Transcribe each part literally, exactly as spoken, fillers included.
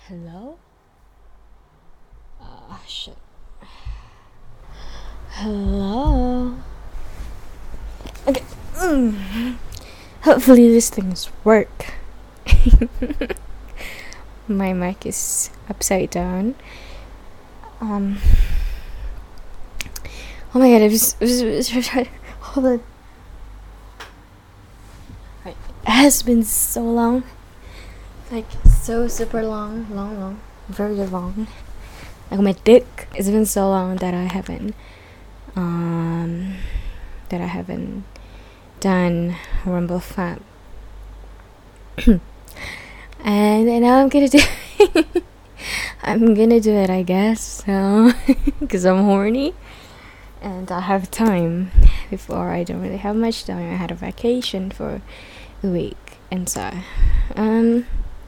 Hello? Ah, shit. Hello? Okay. Mm. Hopefully this thing's work. My mic is upside down. Um. Oh my god, it was. It was, it was hold on. Right. It has been so long. Like, so super long. Long, long. Very long. Like my dick. It's been so long that I haven't. Um. That I haven't done Rumble Fab. and, and now I'm gonna do I'm gonna do it, I guess, so because I'm horny and I have time. Before, I don't really have much time. I had a vacation for a week, and so um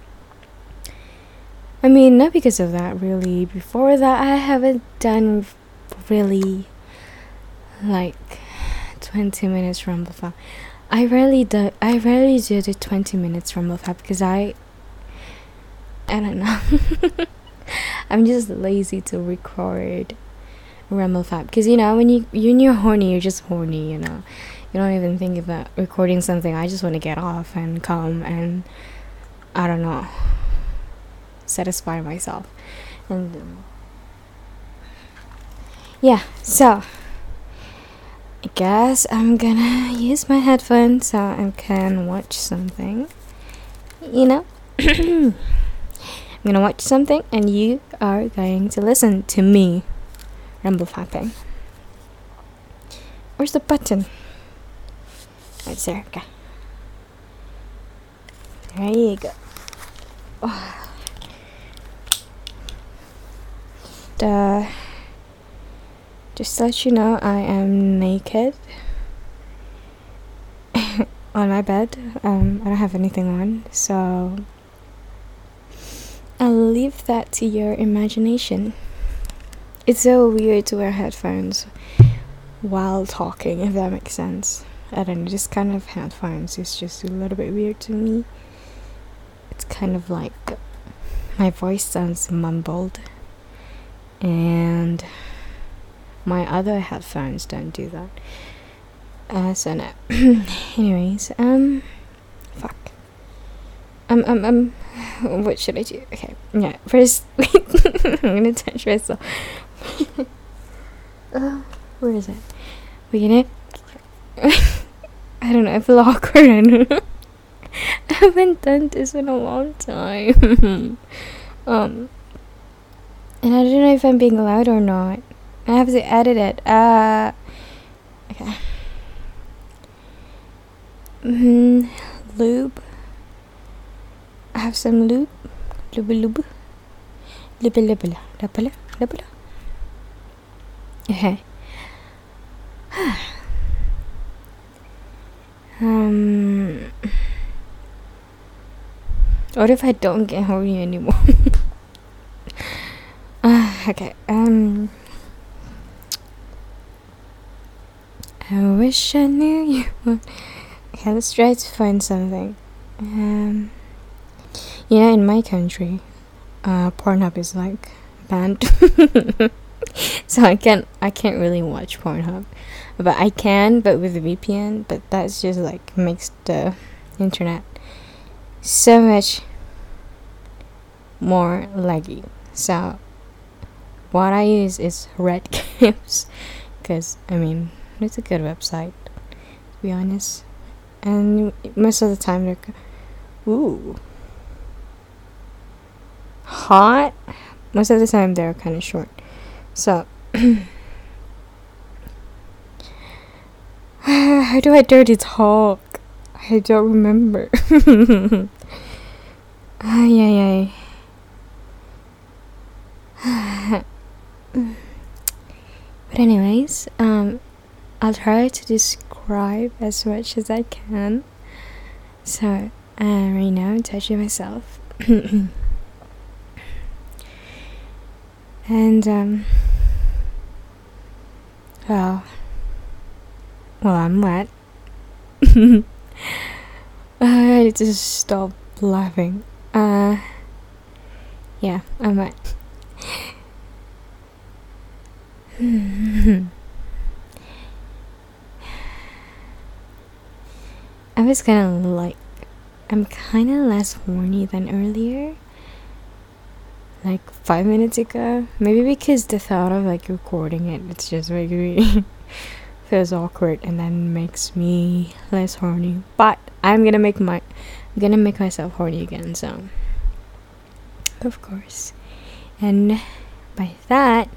I mean, not because of that, really. Before that, I haven't done really like twenty minutes Rumble Fab. I rarely do. I rarely do the twenty minutes Rumble Fab because I. I don't know. I'm just lazy to record Rumble Fab because you know when you when you're horny, you're just horny. You know, you don't even think about recording something. I just want to get off and come and I don't know, satisfy myself, and um, yeah. So I guess I'm gonna use my headphones so I can watch something. You know. I'm gonna watch something and you are going to listen to me rumble fapping. Where's the button? Right there, okay. There you go. Oh. Uh, just to let you know, I am naked on my bed. Um, I don't have anything on, so I'll leave that to your imagination. It's so weird to wear headphones while talking, if that makes sense. I don't know, this kind of headphones is just a little bit weird to me. It's kind of like my voice sounds mumbled, and my other headphones don't do that. Uh, so no. Anyways, um, fuck. Um, um, um, what should I do? Okay, yeah, first, I'm gonna touch myself. uh, where is it? We're gonna, I don't know, I feel awkward, I don't know. I haven't done this in a long time. um, and I don't know if I'm being loud or not. I have to edit it, uh, okay. Mm, lube. I have some lube. Lube lube. Lube lube lube lube lube. Okay. um. What if I don't get horny anymore? uh, okay. Um. I wish I knew you would. Okay, let's try to find something. Um. You know, in my country, uh, Pornhub is like banned, so I can't I can't really watch Pornhub, but I can, but with a V P N. But that's just like makes the internet so much more laggy. So what I use is Red Caps, because I mean it's a good website, to be honest, and most of the time they're ooh. hot. Most of the time they're kind of short. So how do I dirty talk? I don't remember. Ay ay ay. But anyways, um, I'll try to describe as much as I can. So uh, right now I'm touching myself. And, um, well, well, I'm wet. I need to stop laughing. Uh, Yeah, I might. I was kind of like, I'm kind of less horny than earlier. Like five minutes ago. Maybe because the thought of like recording it, it's just making me feels awkward and then makes me less horny. But I'm gonna make my, I'm gonna make myself horny again. So, of course, and by that,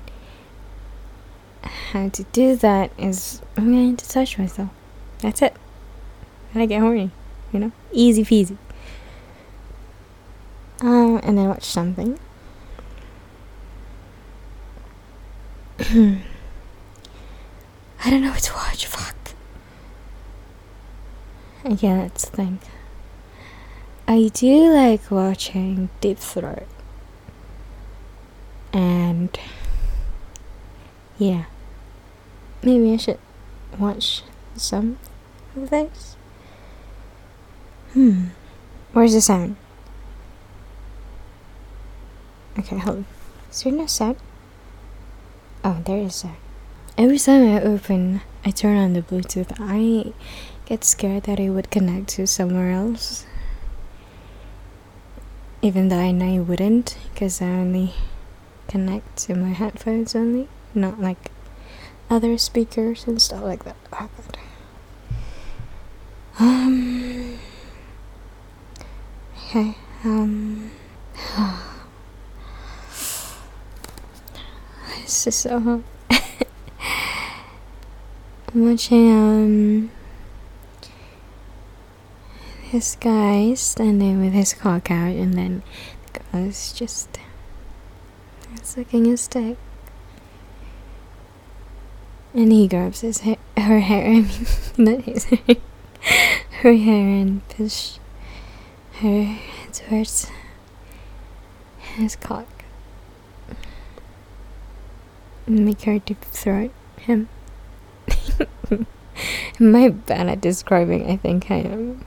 how to do that is I'm going to touch myself. That's it. And I get horny, you know, easy peasy. Um, and then watch something. I don't know what to watch. Fuck. Okay, let's think. I do like watching Deep Throat. And yeah, maybe I should watch some of those. Hmm. Where's the sound? Okay, hold on. Is there no sound? Oh, there is sound. Every time I open, I turn on the Bluetooth, I get scared that it would connect to somewhere else. Even though I know it wouldn't, because I only connect to my headphones only, not like other speakers and stuff like that. Oh god. Um. Okay. Um. This is so hot. I'm watching um this guy standing with his cock out, and then the girl is just sucking his dick, and he grabs his hair, her hair. I mean, not his hair, her hair, and push her towards his cock, and make her deep throat him. Am I bad at describing? I think I am.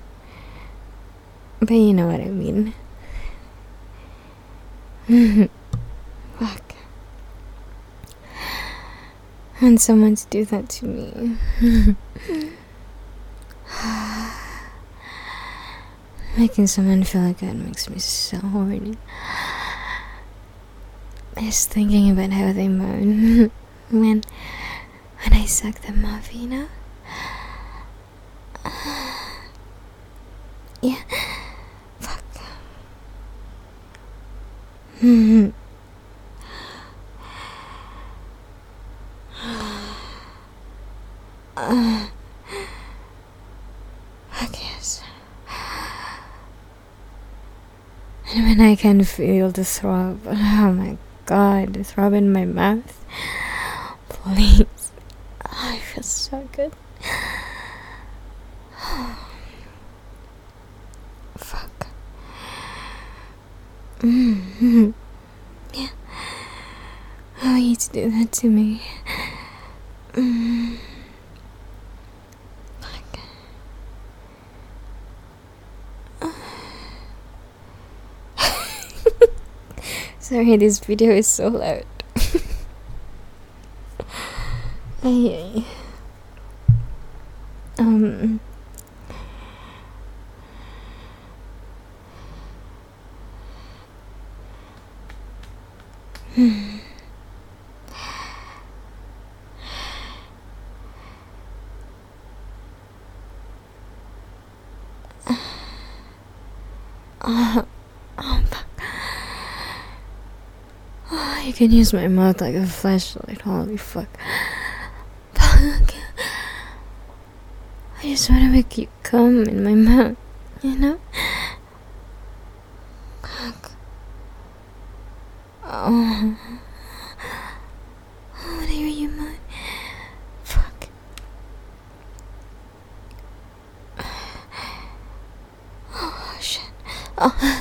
But you know what I mean. Fuck. And someone to do that to me. Making someone feel like that makes me so horny. Just thinking about how they moan when when I suck them off, you know? Yeah. Fuck. Hmm. uh, I guess. And when I can feel the throb, oh my god, the throb in my mouth. Please. Oh, it feels so good. Fuck. Mm-hmm. Yeah. I want you to do that to me. Mm. Fuck. Sorry, this video is so loud. Ay, ay. Um. Hmm. Oh, oh, fuck. Oh, you can use my mouth like a flashlight. Holy fuck. Fuck. I just want to make you come in my mouth, you know? Fuck. Oh. What are you, mine? Fuck. Oh, shit. Oh,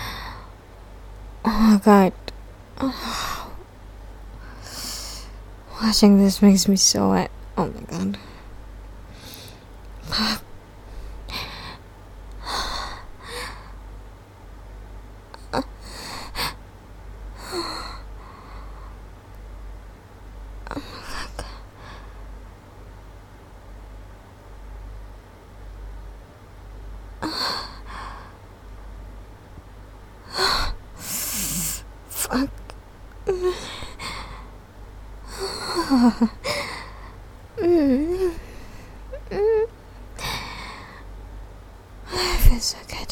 oh god. Oh. Watching this makes me so wet. Oh my god. Fuck. Fuck. Mm. Mm. I feel so good.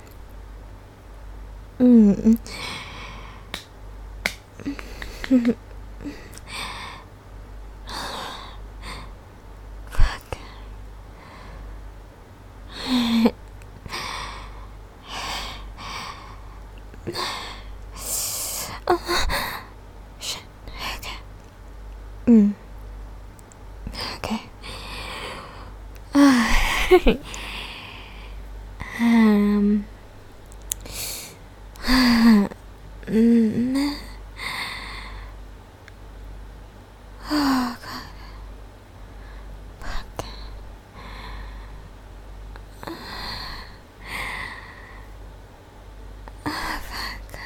Mm. Fuck. Oh, shit. Okay. Mm. Okay. um. mm. Oh god. Fuck. Oh, fuck.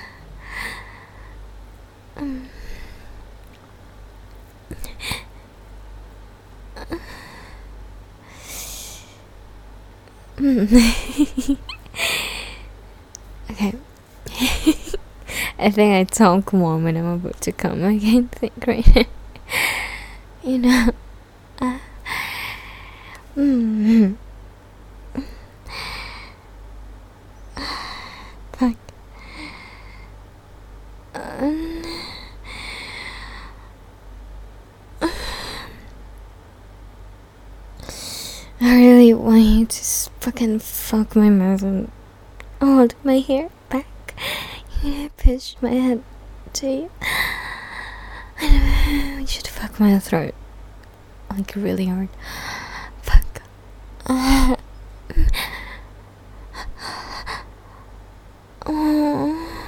Mm. Mm. Okay. I think I talk more when I'm about to come. I can't think right now. You know. Uh, mm. Fuck. Um, I really want you to s- fucking fuck my mouth and hold my hair back. You know, push my head to you. I want you to fuck my throat. Like, really hard. Fuck. Uh, oh.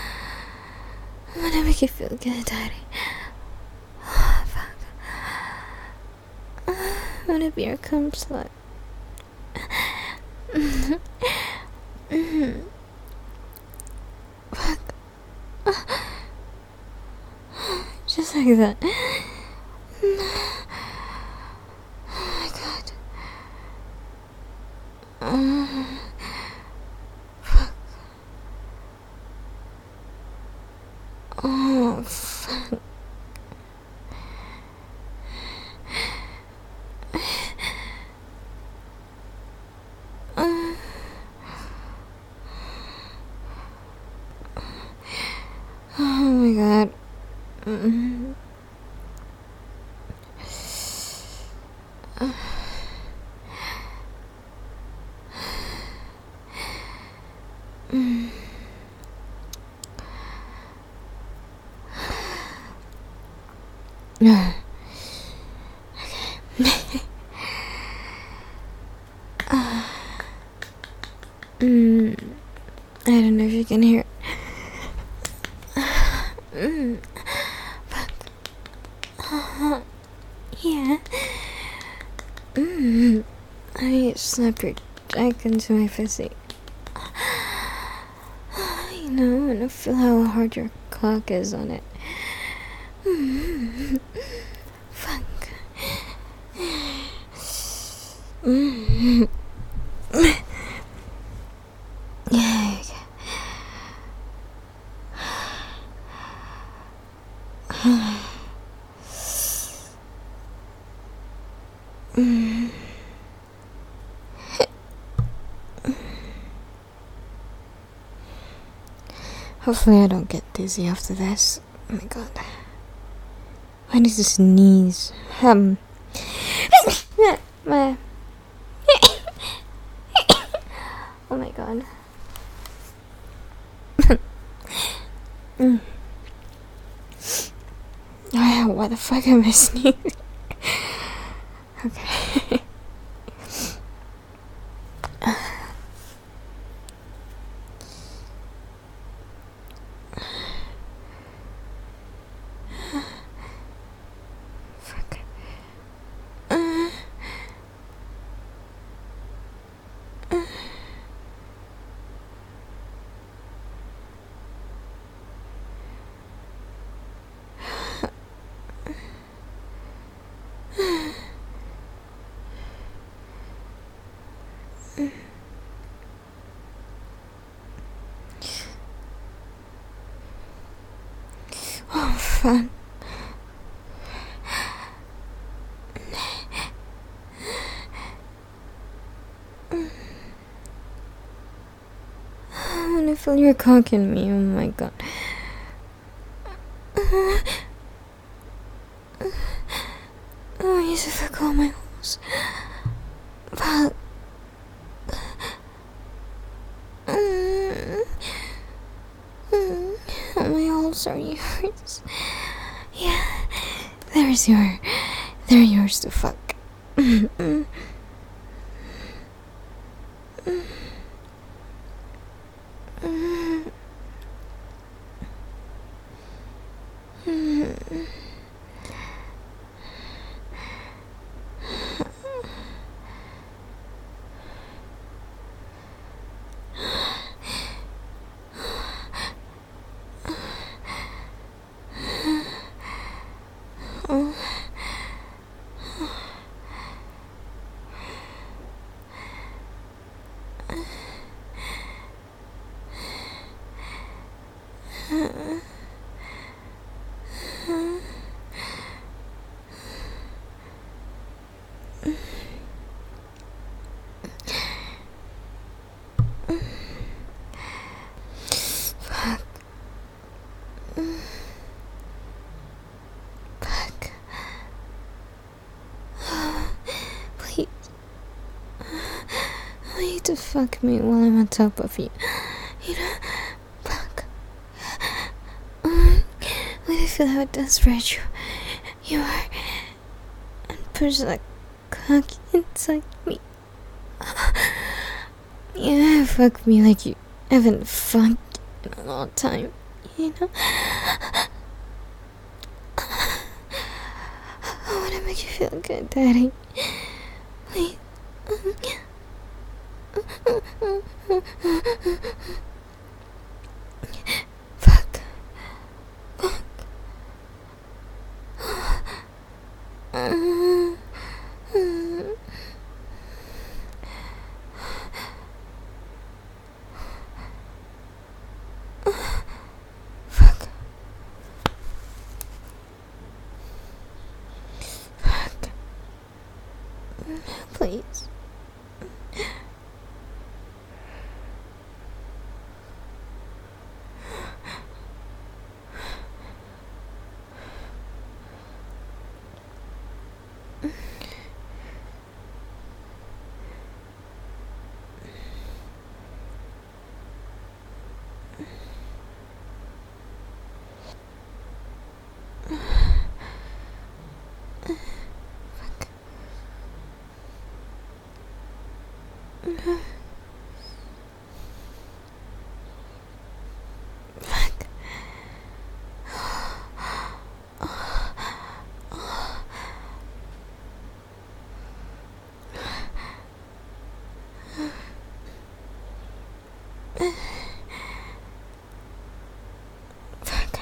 I wanna make you feel good, Daddy. Oh, fuck. I wanna be your cum slut. Fuck. Just like that. Oh my god. Uh, fuck. Oh, fuck. Uh, oh my god. Mm. Uh, mm. Uh, uh, mm. I don't know if you can hear it. Mm. Fuck. Uh, yeah. Mm. I slap your jack into my pussy. You know, and I feel how hard your cock is on it. Mm. Fuck. Mm. Yeah. Mm. Hopefully I don't get dizzy after this. Oh my god. I need to sneeze. Um. My. Oh my god. Mm. Oh yeah, why the fuck am I sneezing? Okay. Fuck. Uh, uh. Fine. I wanna feel your cock in me, oh my god. I used to fuck all my holes. But all my holes are yours. Yeah, there's your, they're yours to fuck. Fuck. Fuck. Please. I want you to fuck me while I'm on top of you. You know? Fuck. Um, when I feel how desperate you, you are, and push that cock inside me. Yeah, fuck me like you haven't fucked in a long time, you know? I wanna make you feel good, Daddy. Please. Fuck. Fuck. Fuck. Fuck. Please. Fuck. Fuck.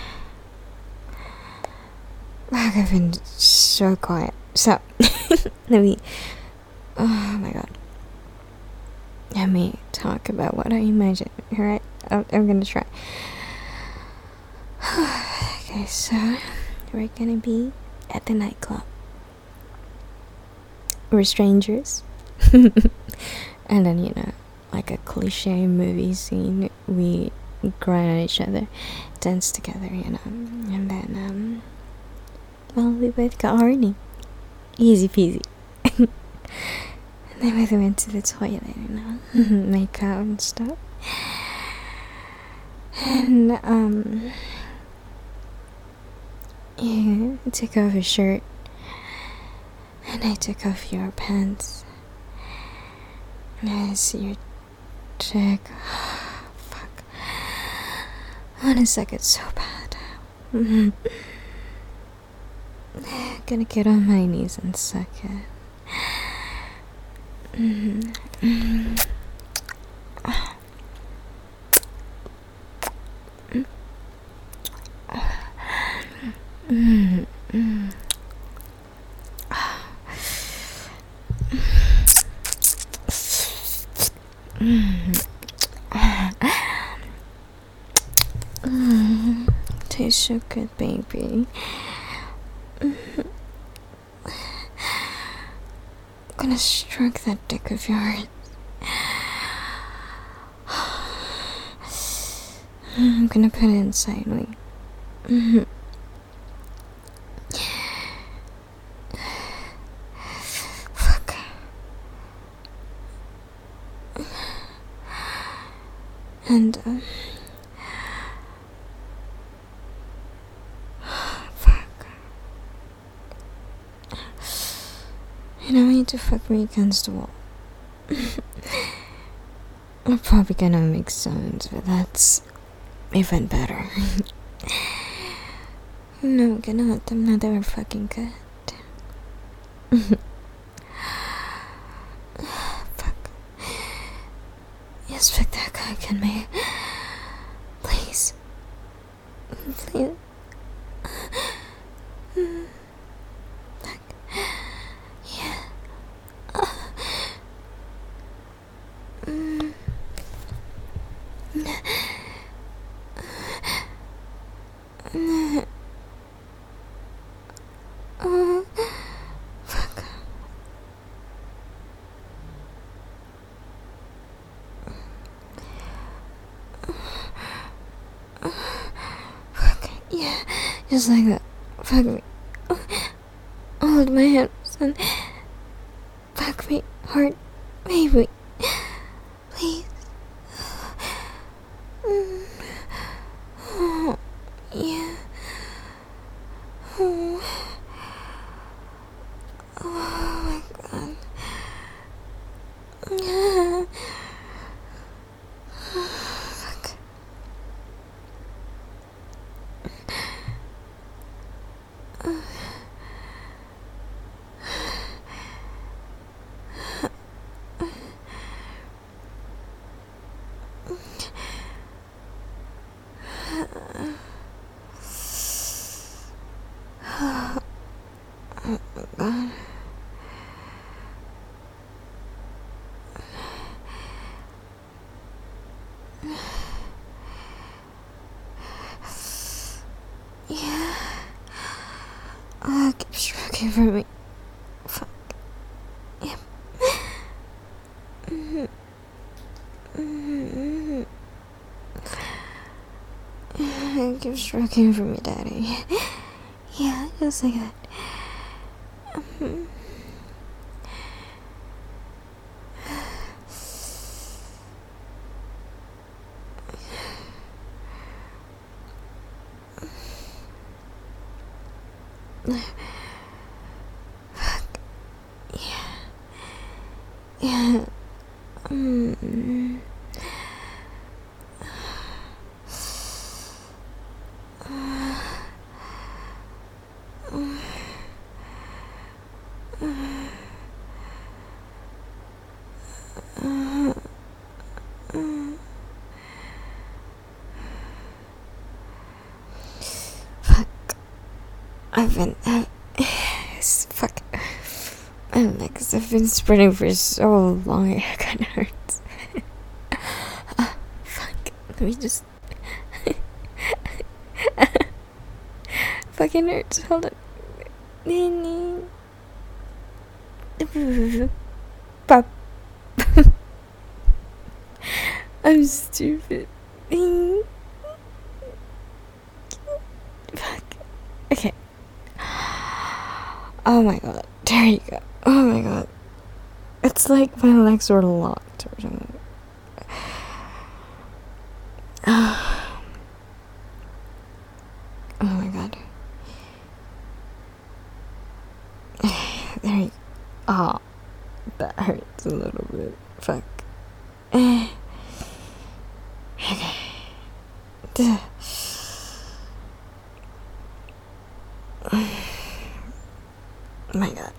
Fuck, I've been so quiet. So, let me. Oh my god. Let me talk about what I imagine. Alright? I'm, I'm gonna try. Okay, so we're gonna be at the nightclub. We're strangers. And then, you know, like a cliche movie scene, we grind on each other, dance together, you know. And then, um, well, we both got horny. Easy peasy. And then we went to the toilet, you know, make out and stuff. And, um, you took off your shirt, and I took off your pants. And I see your dick. Fuck. I wanna suck it so bad. Mm-hmm. Gonna get on my knees and suck it. Mm-hmm. Mm-hmm. Mm-hmm. Mm-hmm. tastes so good, baby. I'm gonna stroke that dick of yours. I'm gonna put it inside me. Mm-hmm. Fuck. And, um... fuck. And I want you to fuck me against the wall. I'm probably gonna make sounds, but that's even better. No, I'm gonna let them know they were fucking good. Fuck. Yes, fuck that guy, can me. Please. Please. Fuck. Yeah. Mm. Oh, fuck. Fuck. Yeah, just like that. Fuck me. Hold my hand, son. Fuck me hard, baby. Please. Mm. Oh, yeah. Oh. Oh my god. Yeah. Fuck. Oh my god. Yeah. Oh, keep stroking for me. Fuck. Yep. Mm-hmm. Mm-hmm. Mm-hmm. Keep stroking for me, daddy. Yeah, just like that. Mm-hmm. Fuck. Yeah. Yeah. Mm. Fuck. I've been. Uh, fuck. My legs have been spreading for so long, it kinda hurts. uh, fuck. Let me just. Fucking hurts. Hold on. Pop. I'm stupid. Fuck. Okay. Oh my god. There you go. Oh my god. It's like my legs were locked or something. Oh my god. There you go. Oh, that hurts a little bit. Fuck. Okay. Duh. Oh my god.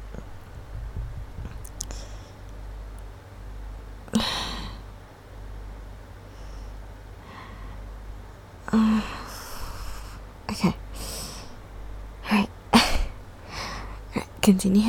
Uh, okay. Alright. Alright, continue.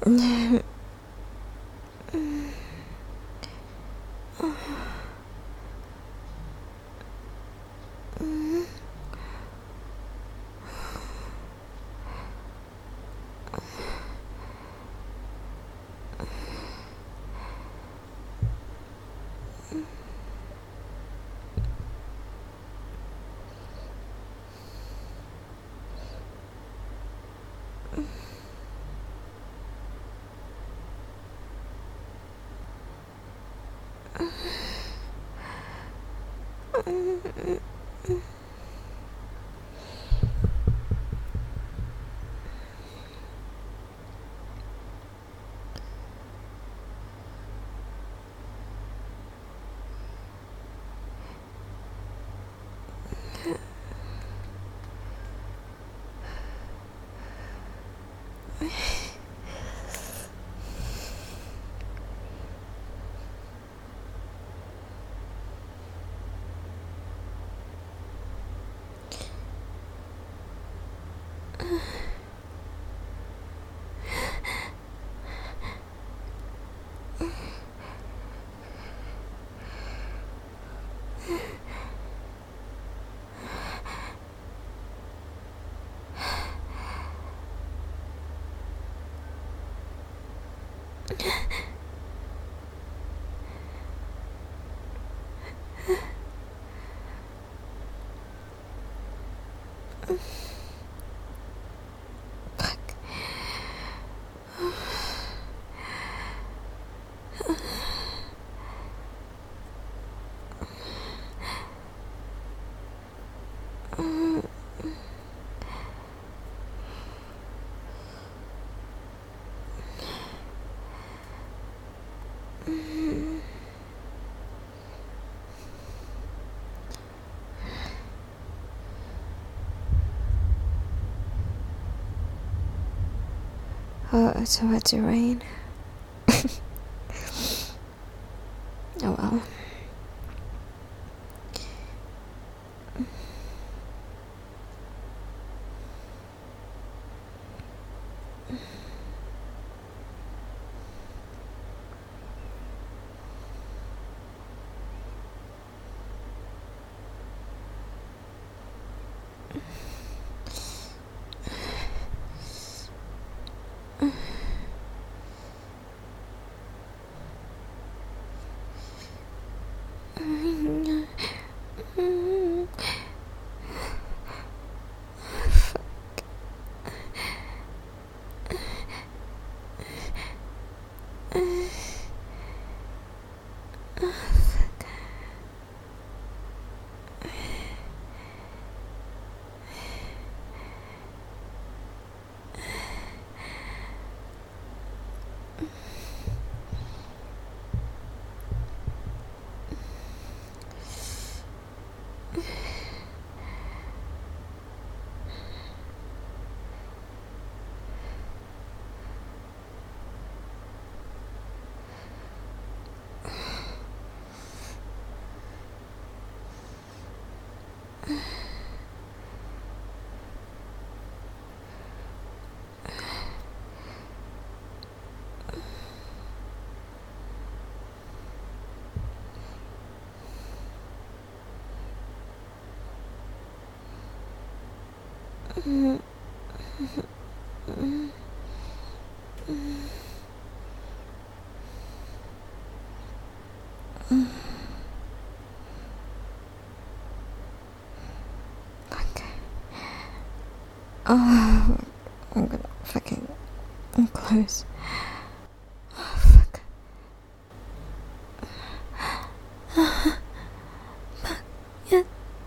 Oh, it's about to rain. Oh well. Oh, I'm gonna fucking close. Oh, fuck. Fuck. Yeah.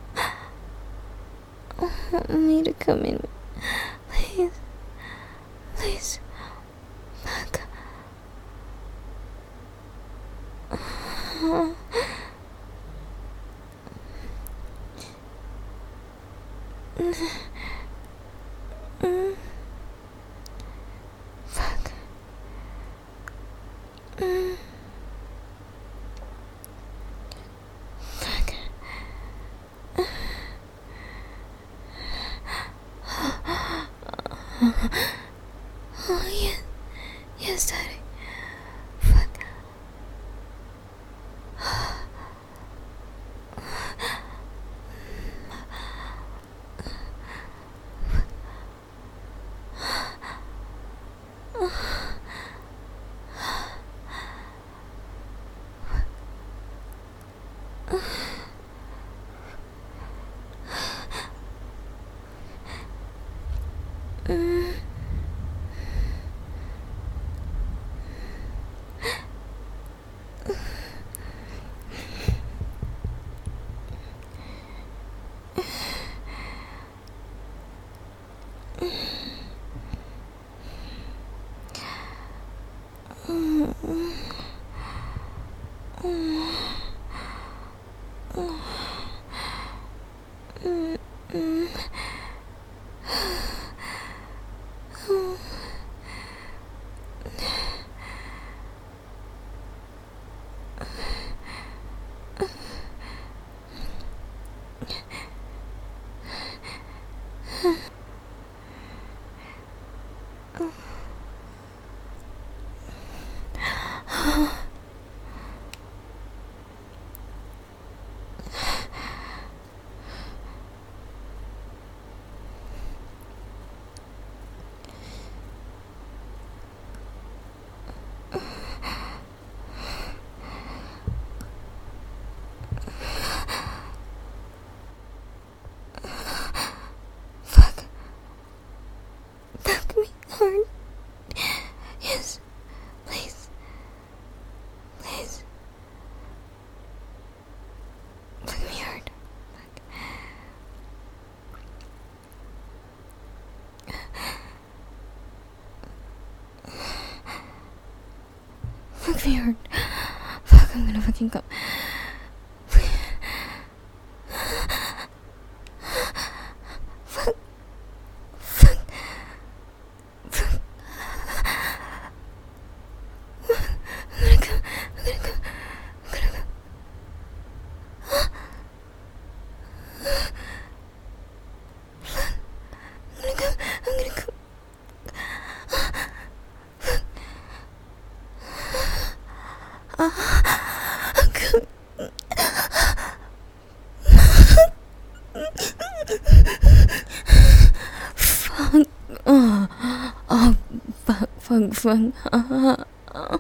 I need to come in. Please. Please. Fuck. Mm. Fuck. Mm. Fuck. Oh, yeah. Yes, Daddy. Fuck. Mm. Fuck. Fuck me hard. Yes. Please. Please. Fuck me hard. Fuck. Fuck me hard. Fuck, I'm gonna fucking go. Fuck. Oh, oh, fuck, fuck, fuck. Uh, uh,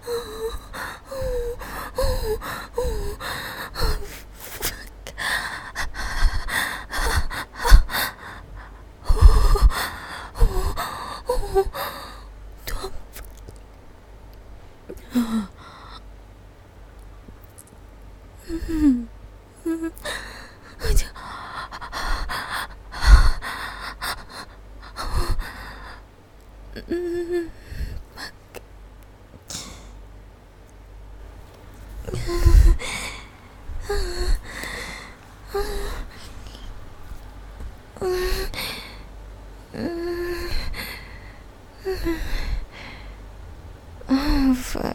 oh, fuck.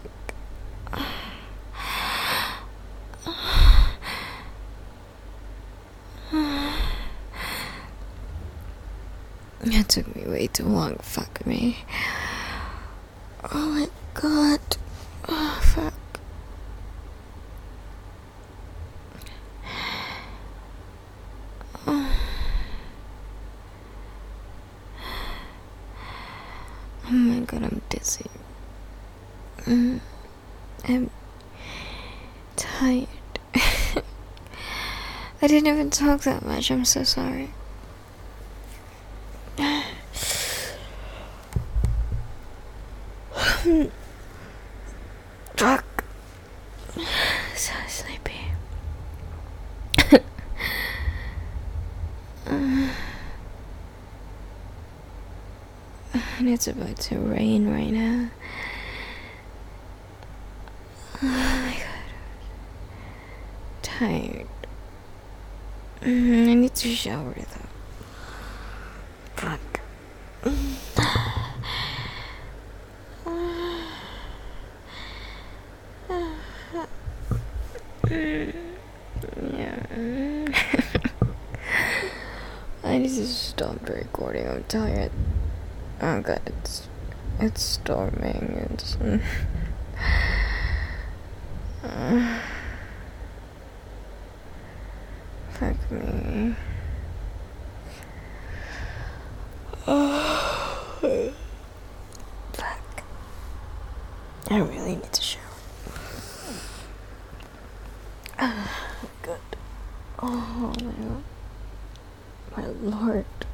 It took me way too long. Fuck me. Oh my god. Oh, fuck. Oh, oh my god, I'm dizzy. Mm. I'm tired. I didn't even talk that much. I'm so sorry. Fuck. So sleepy. uh, and it's about to rain right now. Oh my god. Tired. Mm, I need to shower though. Fuck. Yeah. I need to stop recording. I'm tired. Oh god, it's It's storming. It's. Fuck me. Oh. Fuck. I really need to shower. Good. Oh my god. My lord.